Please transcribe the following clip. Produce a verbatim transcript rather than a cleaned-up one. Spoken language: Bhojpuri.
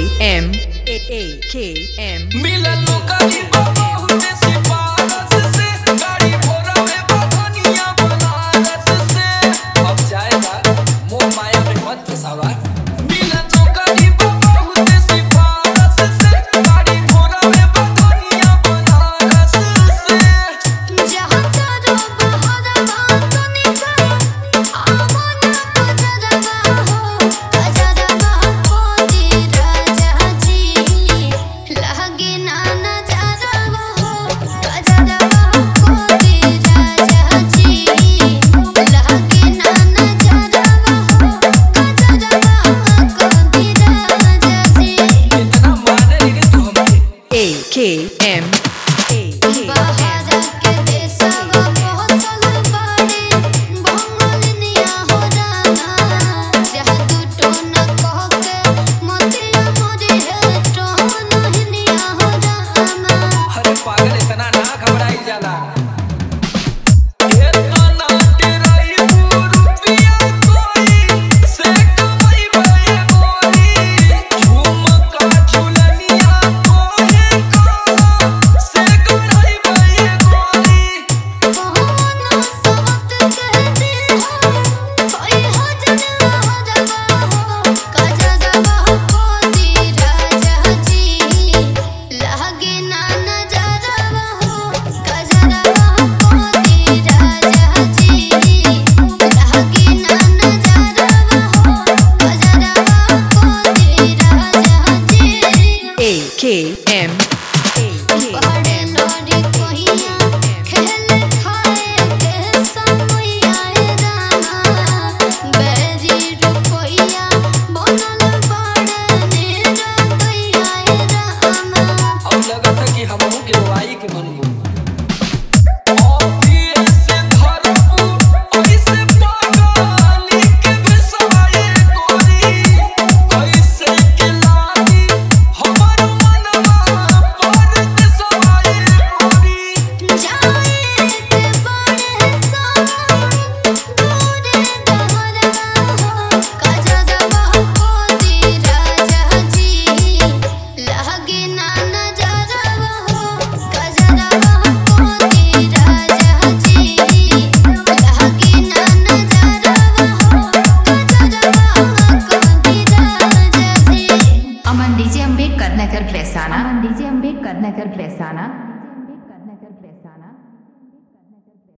M A A K M मिलन नौकरी बहुत सिफारिश से गाड़ी भोरा में बधनिया बनारस से अब जाएगा मोह माया पे मत फसावा मिलन नौकरी बहुत सिफारिश से गाड़ी भोरा में बधनिया बनारस से जहाँ तारा बहरवा तनिका आवन बजरवा हो गजरवा कोदी राजा जी लगे ना नजरवा हो गजरवा कोदी राजा जी लगे ना नजरवा हो गजरवा कोदी राजा जी इतना माने रे तू हमके A K M A K M बाहर के देशवा पहुँचल बाड़ी बंगलिनिया हो जाना जहाँ तू टोना कह के मोतिया मोरी है टोना हिनिया हो जाना अरे पागल इतना ना घबराई जाला इतना तेराई रुपया कोई से कमाई बे गोरी झुमका झुलनिया कोई कहाँ से गढ़ाई बे गोरी मोहना सवत के दिल हो कोई हो जजवा हो जवा हो गजरवा कोदी राजा जी लगे ना नजरवा हो गजरवा कोदी राजा जी लगे ना नजरवा हो गजरवा कोदी राजा जी A K M A K बड़े M लोरी कोहिया खेल खाए के समय आए जाना बेरी रुपया बनल बड़े मेरा कोई आए जाना अब लगत है कि हमहू के दवाई के बनबू ऑफिस से धरबू ऐसे पागली के बेसवाए गोरी कैसे के लागी हमर मनवा पर के सवाए गोरी जाए के बड़े सावन दूरे डहरवा हो गजरवा कोदी राजा जी लगे ना नजरवा हो गजरवा कोदी राजा जी लगे ना नजरवा हो गजरवा कोदी राजा जी अमन डीजे अम्बेडकर नगर प्रेसाना अमन डीजे अम्बेडकर नगर प्रेसाना